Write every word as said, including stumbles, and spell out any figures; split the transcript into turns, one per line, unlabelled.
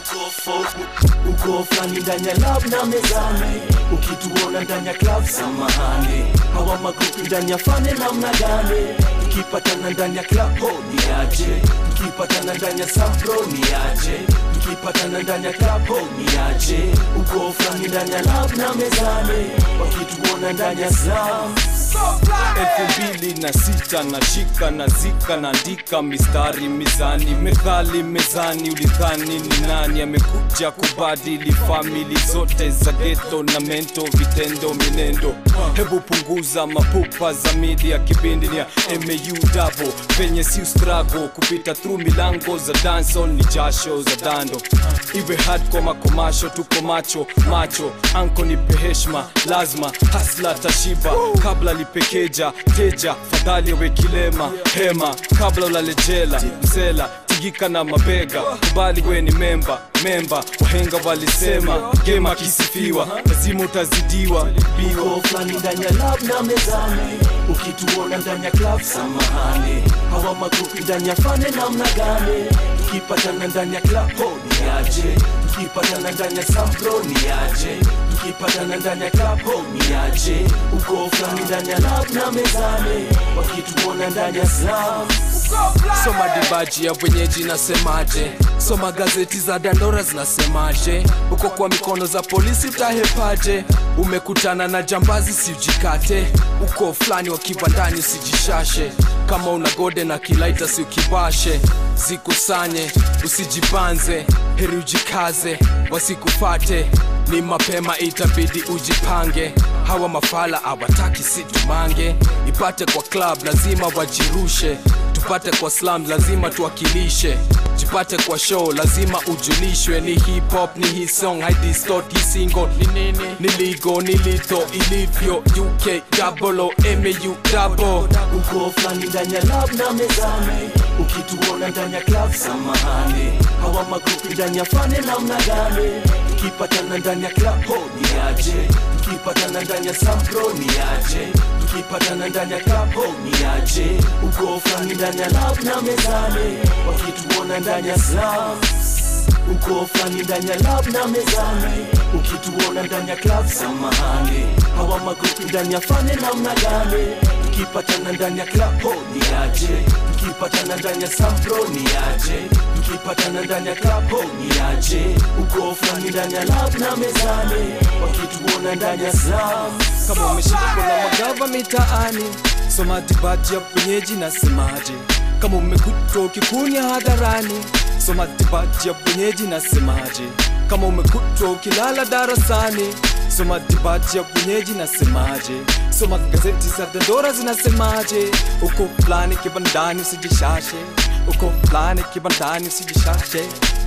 Uko flani ndani ya lab na mezani, ukituona ndani ya club samahani. Hawa magrupi ndani ya fane namna gani, tukipatana ndani ya club ho ni aje, tukipatana ndani ya sampro ni aje, tukipatana ndani ya club ho ni aje. Uko flani ndani ya lab na mezani, wakituona ndani ya slam.
Elfu mbili na sita na shika na zika na andika mistari mizani, methali mezani. Ulidhani ni nani amekuja kubadili family zote za ghetto na mento, vitendo minendo. Hebu punguza mapupa za media, kipindi ni ya M A U double. Penye si struggle kupita through milango za dancehall, ni jasho za dando. Iwe hardcore makomasho, tuko macho macho. Anko nipe heshima, lazima hasla tashiba. Kabla lipekeja teja, fadhali we kilema hema. Kabla ulalejela msela, tigika na mabega. Kubali we ni memba memba, wahenga walisema gema kisifiwa lazima utazidiwa.
Uko flani ndani ya lab na mezani, ukituona ndani ya club samahani. Hawa magrupi ndani ya fane namna gani, tukipatana ndani ya club ho ni aje, tukipatana ndani ya sampro ni aje, tukipatana ndani ya club ho ni aje. Uko flani ndani ya lab na mezani, wakituona ndani ya slam.
Soma dibaji ya wenyeji nasemaje, soma gazeti za dandora zinasemaje. Uko kwa mikono za polisi utahepaje, umekutana na jambazi si ujikate. Uko flani wa kibandani usijishashe, kama una gode na kilaita si ukibashe. Zikusanye usijibanze, heri ujikaze wasikufate. Ni mapema itabidi ujipange, hawa mafala awataki situmange. Ipate kwa club lazima wajirushe, tupate kwa slum lazima tuwakilishe. Jipate kwa show lazima ujulishwe, ni hip hop ni hii song, hai distort hii single. Ni nini? Ni ligo, ni lito, ilivyo U K double O M A U double.
Uko flani ndani ya lab na mezani, ukituona ndani ya club samahani. Hawa magrupi ndani ya fane namna gani, tukipatana ndani ya club ho ni aje, tukipatana ndani ya sampro ni aje, tukipatana ndani ya club ho ni aje. Uko flani ndani ya lab na mezani, wakituona ndani ya slam. Uko flani ndani ya lab na mezani, ukituona ndani ya club samahani. Hawa magrupi ndani ya fane namna gani, tukipatana ndani ya club ho ni aje, tukipatana ndani ya sampro ni aje, tukipatana ndani ya club ho ni aje. Uko flani ndani ya lab na mezani, wakituona ndani ya slam.
Kama umeshika na magava mitaani, soma dibaji ya wenyeji nasemaje. Kama umekutwa ukikunya hadharani, soma dibaji ya wenyeji nasemaje. Kama umekutwa ukilala darasani, soma dibaji ya wenyeji nasemaje. Soma gazeti za dandora zinasemaje. Uko flani kibandani usijishashe, uko flani kibandani usijishashe.